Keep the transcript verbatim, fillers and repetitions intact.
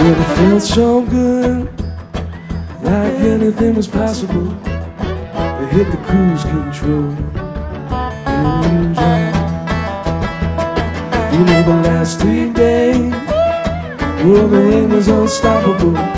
But it felt so good, like anything was possible. I hit the cruise control and drive. You know the last three days, well, the rain was unstoppable.